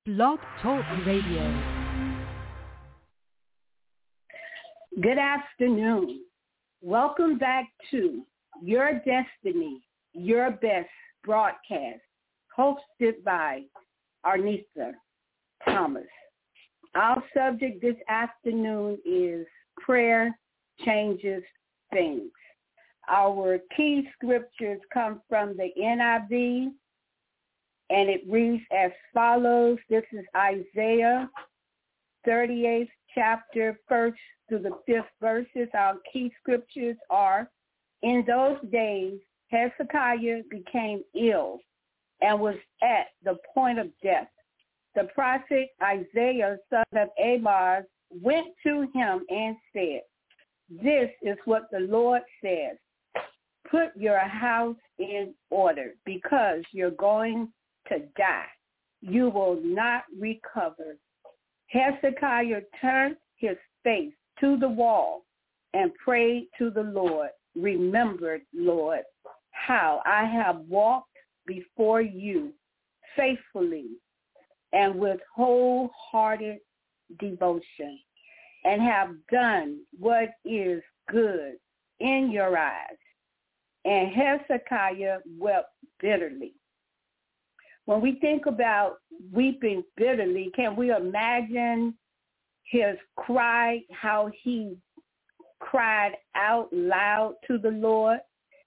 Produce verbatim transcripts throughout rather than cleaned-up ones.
Blog Talk Radio. Good afternoon. Welcome back to Your Destiny, Your Best broadcast, hosted by Arnisa Thomas. Our subject this afternoon is prayer changes things. Our key scriptures come from the N I V, and it reads as follows. This is Isaiah thirty-eighth chapter, first through the fifth verses. Our key scriptures are, in those days, Hezekiah became ill and was at the point of death. The prophet Isaiah, son of Amoz, went to him and said, this is what the Lord says. Put your house in order because you're going to die. You will not recover. Hezekiah turned his face to the wall and prayed to the Lord. Remembered, Lord, how I have walked before you faithfully and with wholehearted devotion, and have done what is good in your eyes. And Hezekiah wept bitterly. When we think about weeping bitterly, can we imagine his cry, how he cried out loud to the Lord?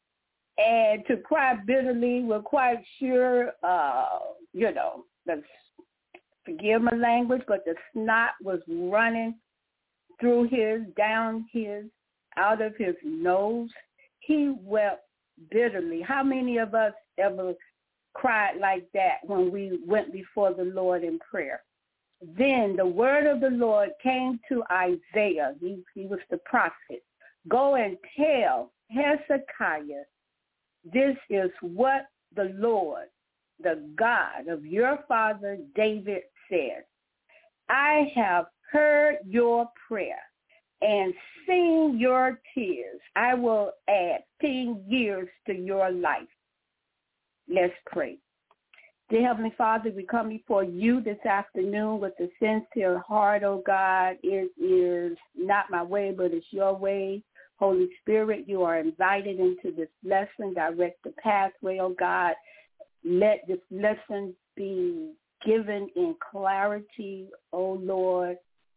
And to cry bitterly, we're quite sure, uh, you know, the, forgive my language, but the snot was running through his, down his, out of his nose. He wept bitterly. How many of us ever cried like that when we went before the Lord in prayer? Then the word of the Lord came to Isaiah. He, he was the prophet. Go and tell Hezekiah, this is what the Lord, the God of your father David, says. I have heard your prayer and seen your tears. I will add ten years to your life. Let's pray. Dear Heavenly Father, we come before you this afternoon with a sincere heart, oh God. It is not my way, but it's your way. Holy Spirit, you are invited into this lesson. Direct the pathway, oh God. Let this lesson be given in clarity, oh Lord,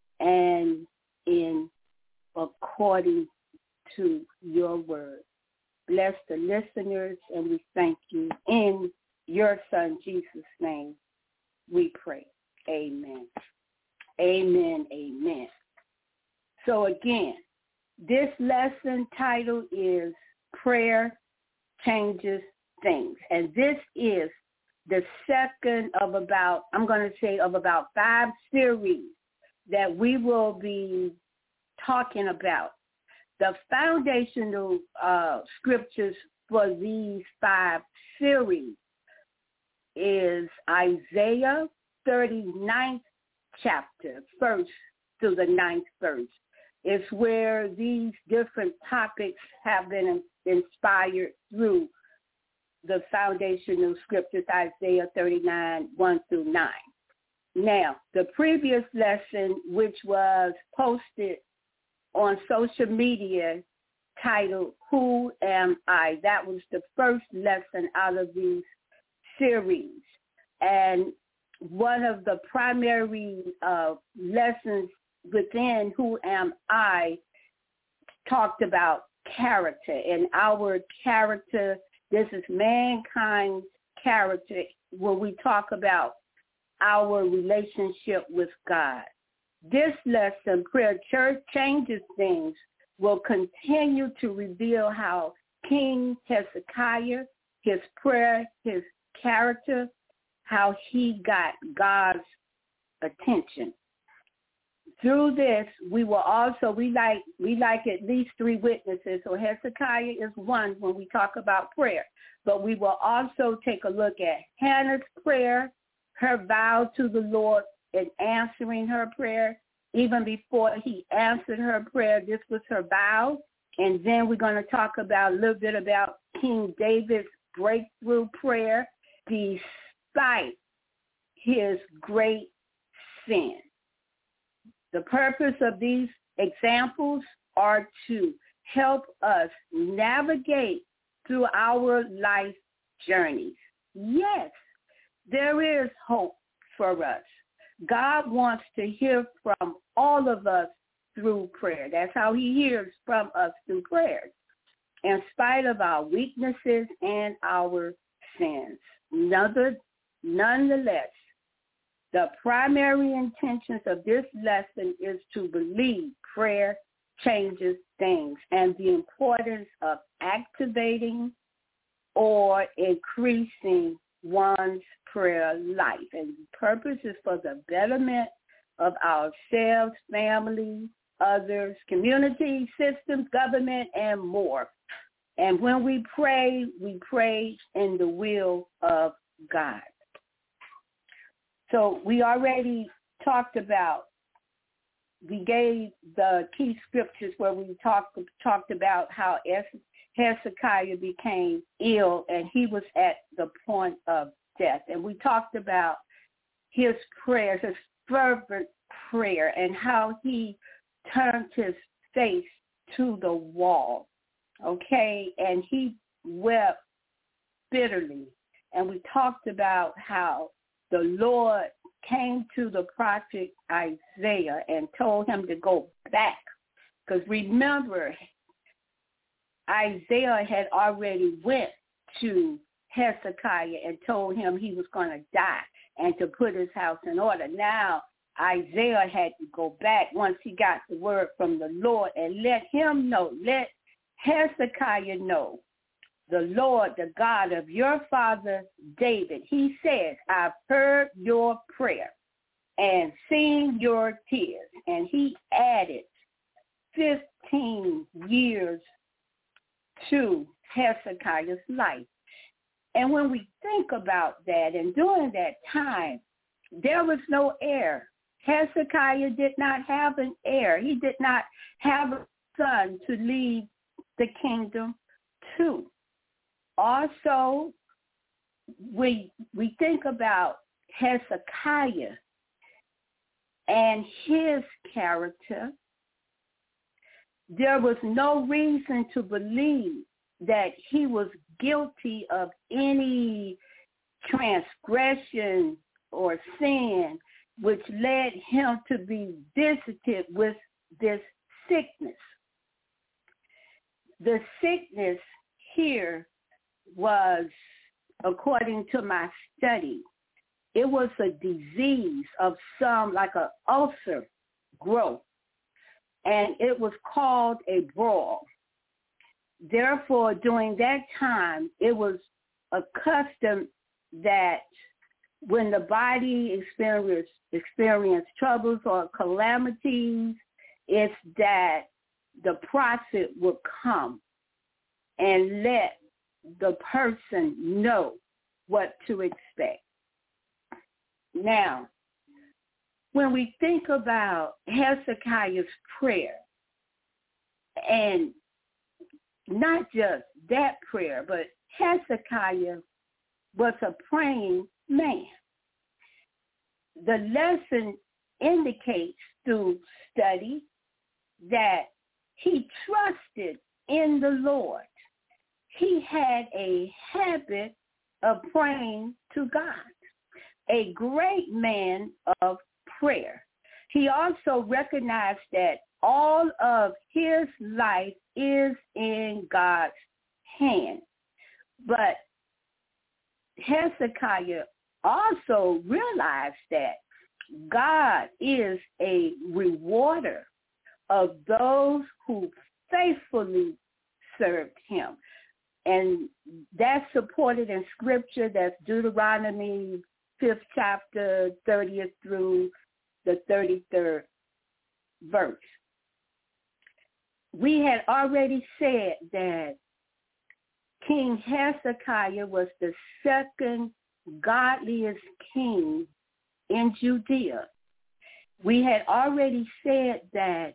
and in according to your word. Bless the listeners, and we thank you. In your Son, Jesus' name, we pray. Amen. Amen, amen. So again, this lesson title is Prayer Changes Things. And this is the second of about, I'm going to say, of about five series that we will be talking about. The foundational uh, scriptures for these five series is Isaiah thirty-ninth chapter, first through the ninth verse. It's where these different topics have been inspired through the foundational scriptures, Isaiah thirty-nine, one through nine. Now, the previous lesson, which was posted on social media, titled, Who Am I? That was the first lesson out of these series. And one of the primary uh, lessons within Who Am I talked about character. And our character, this is mankind's character when we talk about our relationship with God. This lesson, Prayer Church Changes Things, will continue to reveal how King Hezekiah, his prayer, his character, how he got God's attention. Through this, we will also, we like we like at least three witnesses. So Hezekiah is one when we talk about prayer. But we will also take a look at Hannah's prayer, her vow to the Lord in answering her prayer. Even before he answered her prayer, this was her vow. And then we're going to talk about a little bit about King David's breakthrough prayer despite his great sin. The purpose of these examples are to help us navigate through our life journeys. Yes, there is hope for us. God wants to hear from all of us through prayer. That's how he hears from us, through prayer, in spite of our weaknesses and our sins. Nonetheless, the primary intentions of this lesson is to believe prayer changes things and the importance of activating or increasing one's prayer life. And the purpose is for the betterment of ourselves, family, others, community, systems, government, and more. And when we pray, we pray in the will of God. So we already talked about, we gave the key scriptures where we talked talked about how Hezekiah became ill and he was at the point of death. And we talked about his prayers, his fervent prayer, and how he turned his face to the wall, okay? And he wept bitterly. And we talked about how the Lord came to the prophet Isaiah and told him to go back. Because remember, Isaiah had already went to Hezekiah and told him he was going to die and to put his house in order. Now, Isaiah had to go back once he got the word from the Lord and let him know, let Hezekiah know, the Lord, the God of your father David, he says, I've heard your prayer and seen your tears. And he added fifteen years to Hezekiah's life. And when we think about that, and during that time, there was no heir. Hezekiah did not have an heir. He did not have a son to lead the kingdom to. Also, we we think about Hezekiah and his character. There was no reason to believe that he was guilty of any transgression or sin which led him to be visited with this sickness. The sickness here was, according to my study, it was a disease of some, like an ulcer growth, and it was called a boil. Therefore, during that time, it was accustomed that when the body experienced, experienced troubles or calamities, it's that the prophet would come and let the person know what to expect. Now, when we think about Hezekiah's prayer, and not just that prayer, but Hezekiah was a praying man. The lesson indicates through study that he trusted in the Lord. He had a habit of praying to God, a great man of prayer. He also recognized that all of his life is in God's hand. But Hezekiah also realized that God is a rewarder of those who faithfully served him. And that's supported in scripture. That's Deuteronomy fifth chapter, thirtieth through the thirty-third verse. We had already said that King Hezekiah was the second godliest king in Judea. We had already said that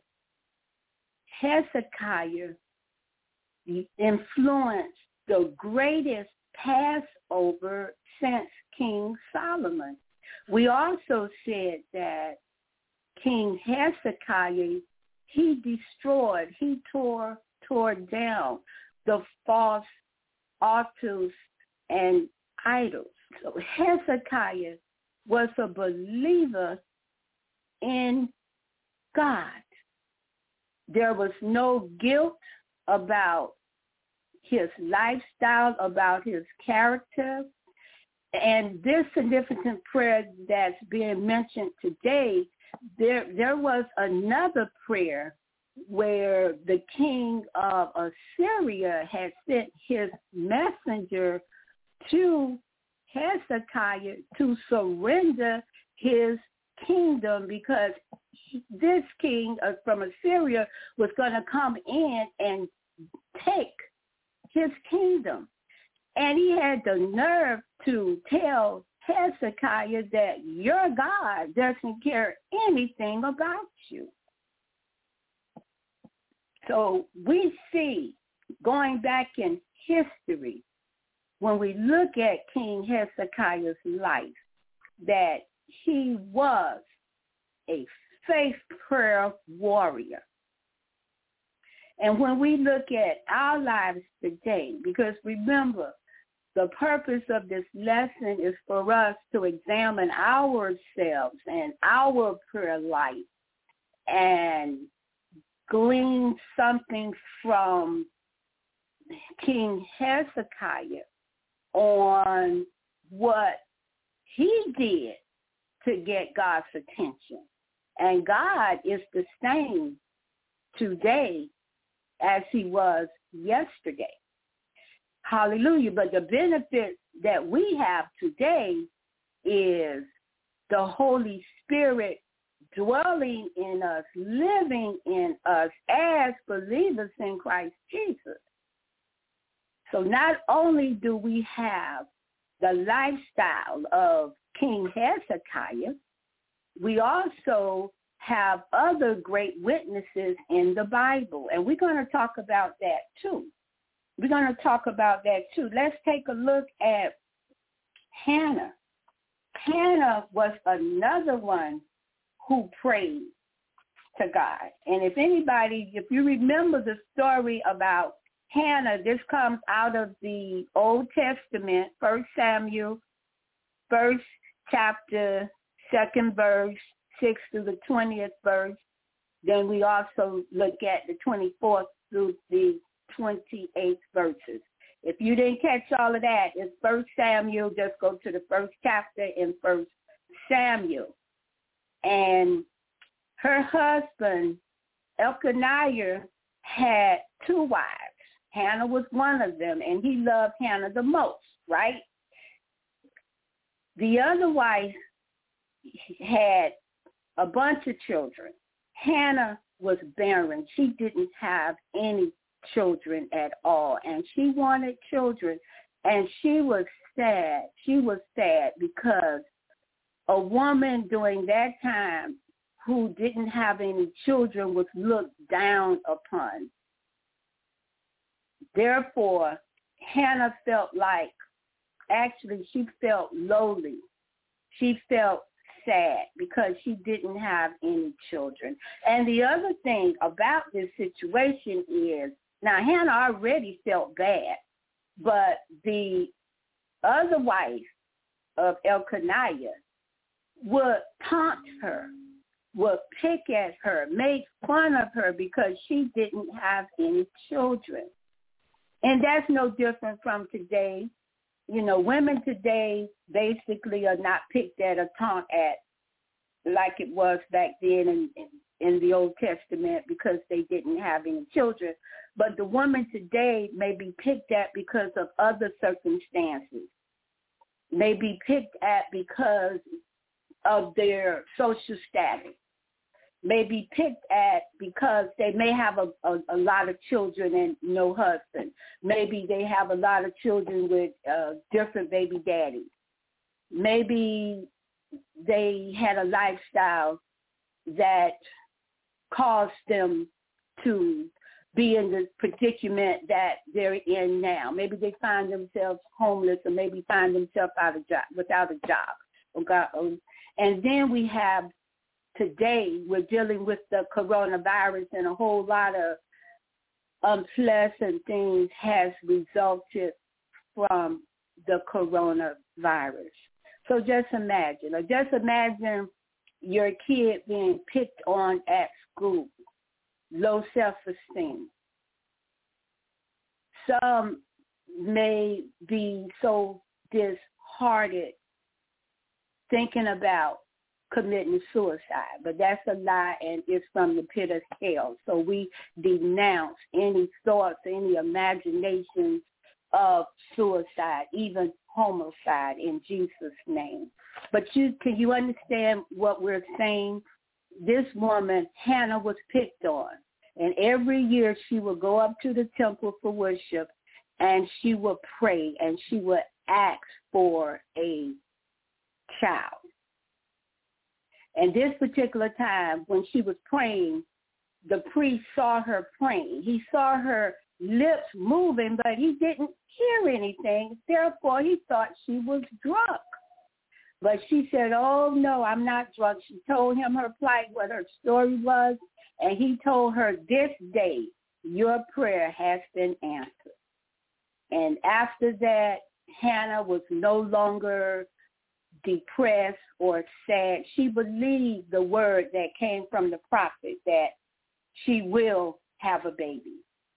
Hezekiah influenced the greatest Passover since King Solomon. We also said that King Hezekiah, he destroyed, he tore, tore down the false altars and idols. So Hezekiah was a believer in God. There was no guilt about his lifestyle, about his character. And this significant prayer that's being mentioned today, there there was another prayer where the king of Assyria had sent his messenger to Hezekiah to surrender his kingdom, because this king from Assyria was going to come in and take his kingdom. And he had the nerve to tell Hezekiah that your God doesn't care anything about you. So we see, going back in history, when we look at King Hezekiah's life, that he was a faith prayer warrior. And when we look at our lives today, because remember, the purpose of this lesson is for us to examine ourselves and our prayer life and glean something from King Hezekiah on what he did to get God's attention. And God is the same today as he was yesterday. Hallelujah. But the benefit that we have today is the Holy Spirit dwelling in us, living in us as believers in Christ Jesus. So not only do we have the lifestyle of King Hezekiah, we also have other great witnesses in the Bible. And we're going to talk about that too. We're going to talk about that too. Let's take a look at Hannah. Hannah was another one who prayed to God. And if anybody, if you remember the story about Hannah, this comes out of the Old Testament, First Samuel, first chapter, second verse, sixth through the twentieth verse. Then we also look at the twenty-fourth through the twenty-eighth verses. If you didn't catch all of that, it's First Samuel. Just go to the first chapter in First Samuel. And her husband, Elkanah, had two wives. Hannah was one of them, and he loved Hannah the most, right? The other wife had a bunch of children. Hannah was barren. She didn't have any children at all, and she wanted children, and she was sad. She was sad because a woman during that time who didn't have any children was looked down upon. Therefore, Hannah felt like, actually she felt lowly. She felt sad because she didn't have any children. And the other thing about this situation is, now Hannah already felt bad, but the other wife of Elkanah would taunt her, would pick at her, make fun of her because she didn't have any children. And that's no different from today. You know, women today basically are not picked at or taunt at like it was back then in, in, in the Old Testament because they didn't have any children. But the woman today may be picked at because of other circumstances, may be picked at because of their social status, may be picked at because they may have a, a, a lot of children and no husband. Maybe they have a lot of children with uh, different baby daddies. Maybe they had a lifestyle that caused them to be in the predicament that they're in now. Maybe they find themselves homeless, or maybe find themselves out of job, without a job. And then we have today, we're dealing with the coronavirus, and a whole lot of unpleasant things has resulted from the coronavirus. So just imagine, or just imagine your kid being picked on at school, low self-esteem. Some may be so disheartened thinking about committing suicide, but that's a lie, and it's from the pit of hell. So we denounce any thoughts, any imaginations of suicide, even homicide, in Jesus' name. But you can you understand what we're saying? This woman, Hannah, was picked on, and every year she would go up to the temple for worship, and she would pray, and she would ask for a child. And this particular time, when she was praying, the priest saw her praying. He saw her lips moving, but he didn't hear anything. Therefore, he thought she was drunk. But she said, oh, no, I'm not drunk. She told him her plight, what her story was, and he told her, this day, your prayer has been answered. And after that, Hannah was no longer depressed or sad. She believed the word that came from the prophet that she will have a baby.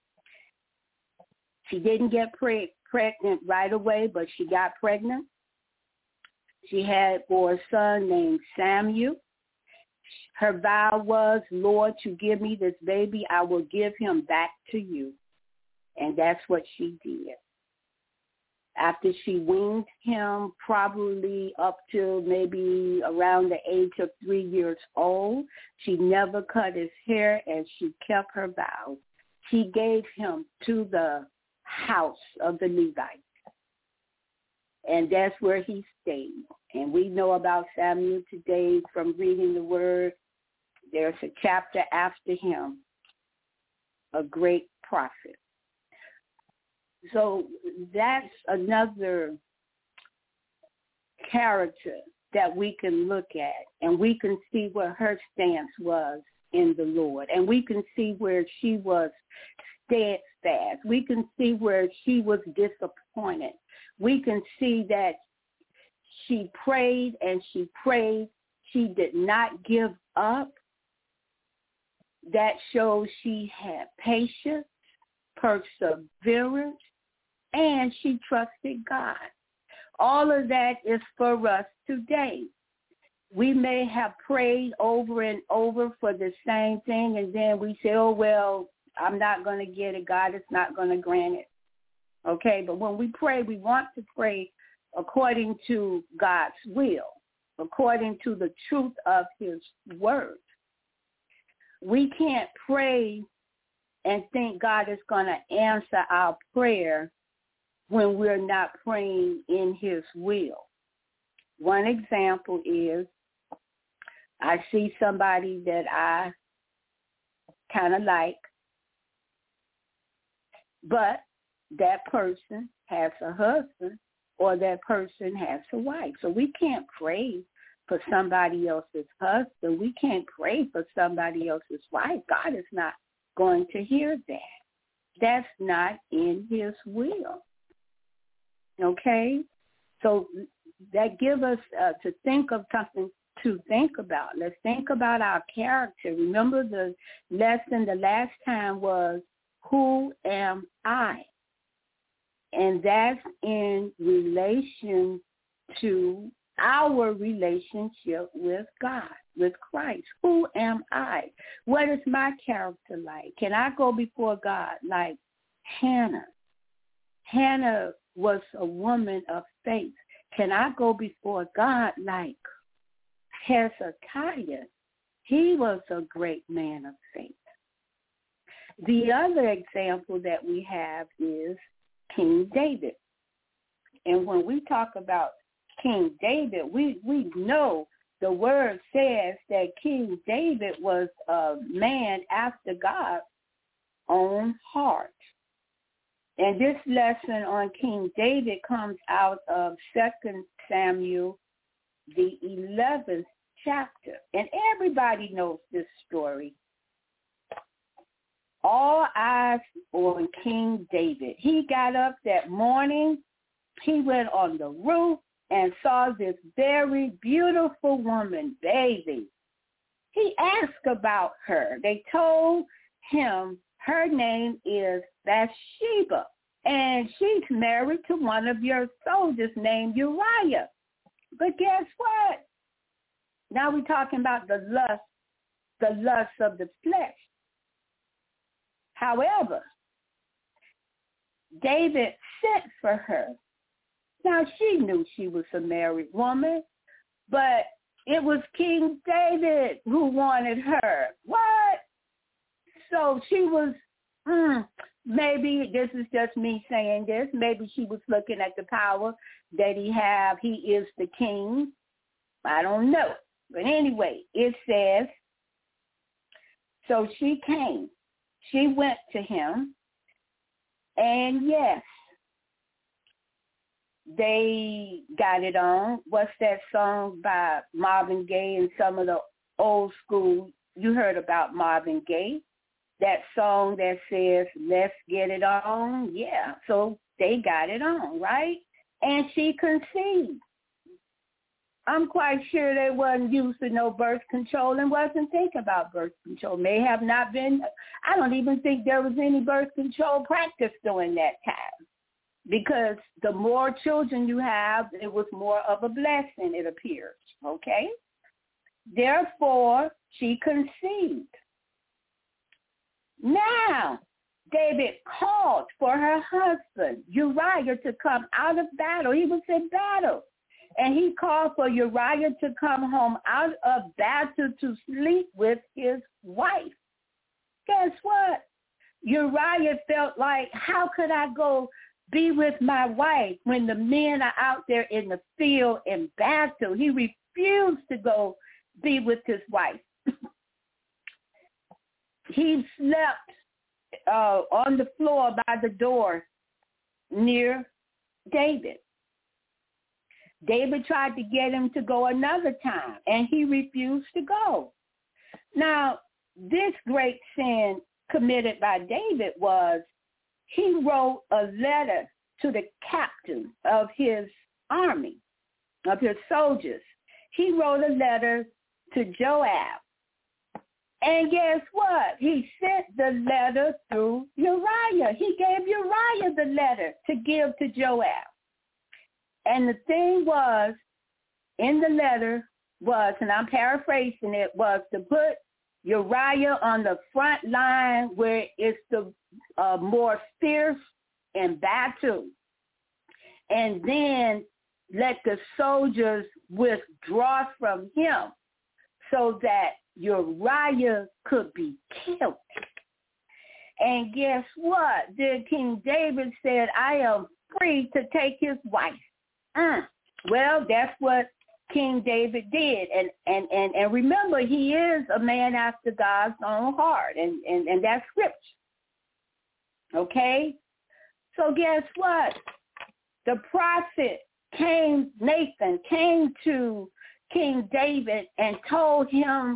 She didn't get pre- pregnant right away, but she got pregnant. She had for a son named Samuel. Her vow was, Lord, to give me this baby, I will give him back to you. And that's what she did. After she weaned him, probably up to maybe around the age of three years old, she never cut his hair, and she kept her vows. She gave him to the house of the Levites, and that's where he stayed. And we know about Samuel today from reading the word. There's a chapter after him, a great prophet. So that's another character that we can look at, and we can see where her stance was in the Lord, and we can see where she was steadfast. We can see where she was disappointed. We can see that she prayed and she prayed. She did not give up. That shows she had patience, perseverance, and she trusted God. All of that is for us today. We may have prayed over and over for the same thing, and then we say, oh, well, I'm not going to get it. God is not going to grant it. Okay, but when we pray, we want to pray according to God's will, according to the truth of his word. We can't pray and think God is going to answer our prayer when we're not praying in his will. One example is I see somebody that I kind of like, but that person has a husband or that person has a wife. So we can't pray for somebody else's husband. We can't pray for somebody else's wife. God is not going to hear that. That's not in his will. Okay? So that gives us uh, to think of something to think about. Let's think about our character. Remember the lesson the last time was, who am I? And that's in relation to our relationship with God, with Christ. Who am I? What is my character like? Can I go before God like Hannah? Hannah was a woman of faith. Can I go before God like Hezekiah? He was a great man of faith. The other example that we have is King David. And when we talk about King David, we, we know the word says that King David was a man after God's own heart. And this lesson on King David comes out of Second Samuel the eleventh chapter. And everybody knows this story. All eyes on King David. He got up that morning. He went on the roof and saw this very beautiful woman bathing. He asked about her. They told him her name is Bathsheba, and she's married to one of your soldiers named Uriah. But guess what? Now we're talking about the lust, the lust of the flesh. However, David sent for her. Now, she knew she was a married woman, but it was King David who wanted her. What? So she was, mm, maybe this is just me saying this, maybe she was looking at the power that he have. He is the king. I don't know. But anyway, it says, so she came. She went to him, and yes, they got it on. What's that song by Marvin Gaye and some of the old school? You heard about Marvin Gaye. That song that says, let's get it on. Yeah, so they got it on, right? And she conceived. I'm quite sure they wasn't used to no birth control and wasn't thinking about birth control. May have not been. I don't even think there was any birth control practice during that time, because the more children you have, it was more of a blessing, it appears, okay? Therefore, she conceived. Now, David called for her husband, Uriah, to come out of battle. He was in battle. And he called for Uriah to come home out of battle to sleep with his wife. Guess what? Uriah felt like, how could I go be with my wife when the men are out there in the field in battle? He refused to go be with his wife. He slept uh, on the floor by the door near David. David tried to get him to go another time, and he refused to go. Now, this great sin committed by David was he wrote a letter to the captain of his army, of his soldiers. He wrote a letter to Joab. And guess what? He sent the letter through Uriah. He gave Uriah the letter to give to Joab. And the thing was, in the letter was, and I'm paraphrasing it, was to put Uriah on the front line where it's the uh, more fierce in battle. And then let the soldiers withdraw from him so that Uriah could be killed. And guess what? Then King David said, I am free to take his wife. Mm. Well, that's what King David did. And, and, and, and remember, he is a man after God's own heart, and, and, and that's scripture. Okay? So guess what? The prophet came, Nathan came to King David and told him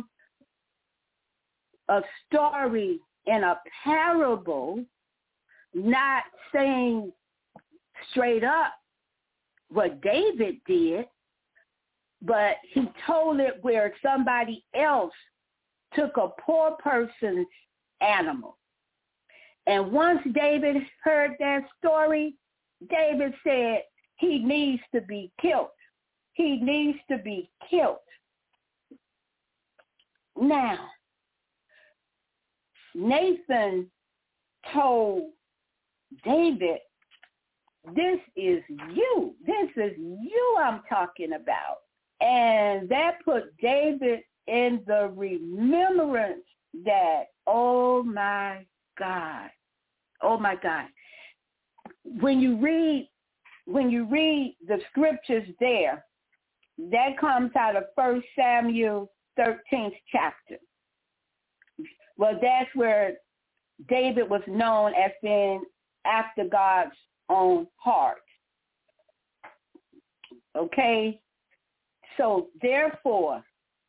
a story in a parable, not saying straight up what David did, but he told it where somebody else took a poor person's animal. And once David heard that story, David said he needs to be killed. He needs to be killed. Now, Nathan told David, this is you. This is you I'm talking about. And that put David in the remembrance that, oh my God, oh my God. When you read, when you read the scriptures there, that comes out of First Samuel thirteenth chapter. Well, that's where David was known as being after God's own heart. Okay? So therefore,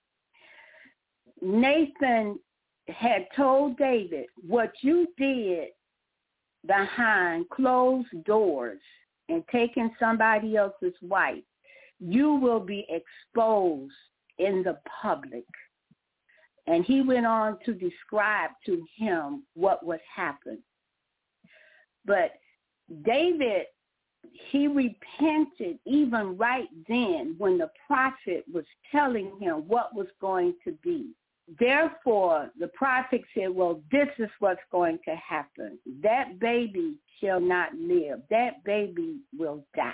Nathan had told David, what you did behind closed doors and taking somebody else's wife, you will be exposed in the public. And he went on to describe to him what would happen. But David, he repented even right then when the prophet was telling him what was going to be. Therefore, the prophet said, well, this is what's going to happen. That baby shall not live. That baby will die.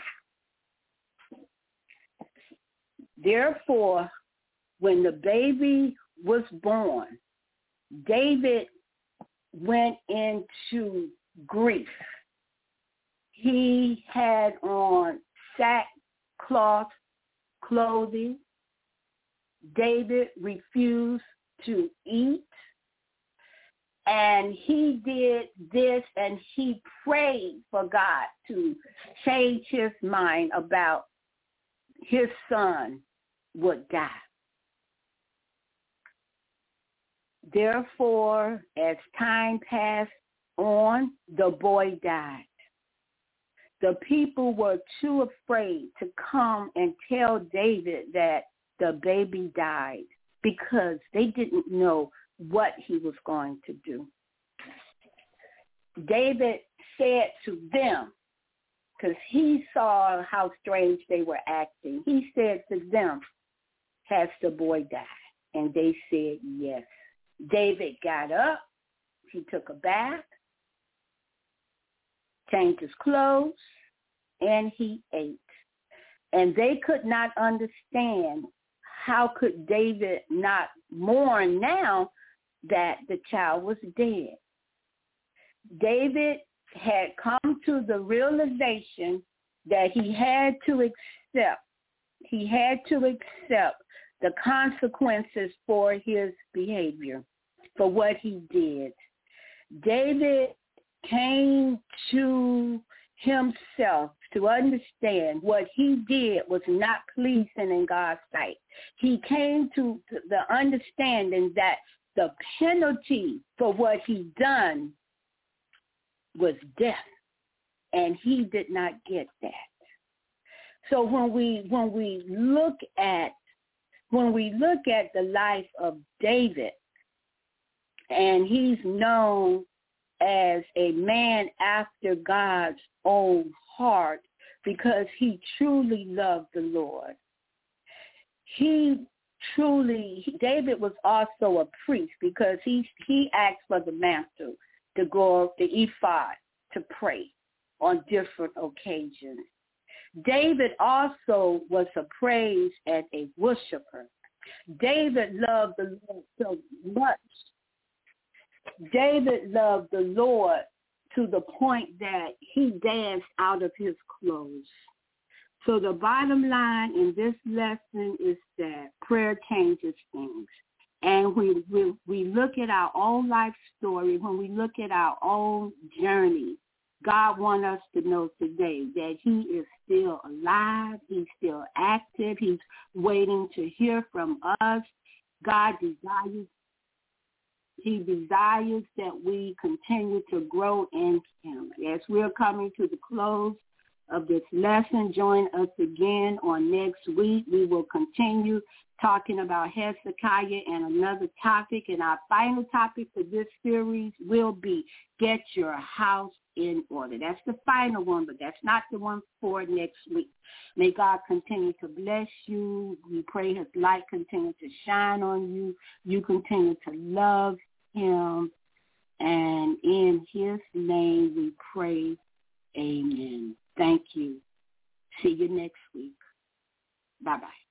Therefore, when the baby was born, David went into grief. He had on sackcloth clothing. David refused to eat. And he did this, and he prayed for God to change his mind about his son would die. Therefore, as time passed on, the boy died. The people were too afraid to come and tell David that the baby died because they didn't know what he was going to do. David said to them, because he saw how strange they were acting, he said to them, has the boy died? And they said yes. David got up, he took a bath, changed his clothes, and he ate. And they could not understand how could David not mourn now that the child was dead. David had come to the realization that he had to accept, he had to accept the consequences for his behavior, for what he did. David came to himself to understand what he did was not pleasing in God's sight. He came to the understanding that the penalty for what he done was death, and he did not get that. So when we when we look at when we look at the life of David, and he's known as a man after God's own heart because he truly loved the Lord. He truly, David was also a priest because he he asked for the mantle to go, the ephod, to pray on different occasions. David also was a praise and a worshiper. David loved the Lord so much. David loved the Lord to the point that he danced out of his clothes. So the bottom line in this lesson is that prayer changes things. And we, we, we look at our own life story, when we look at our own journey, God wants us to know today that he is still alive. He's still active. He's waiting to hear from us. God desires, he desires that we continue to grow in him. As we're coming to the close of this lesson, join us again on next week. We will continue talking about Hezekiah and another topic. And our final topic for this series will be Get Your House in Order. That's the final one, but that's not the one for next week. May God continue to bless you. We pray his light continue to shine on you. You continue to love him. And in his name we pray, amen. Thank you. See you next week. Bye-bye.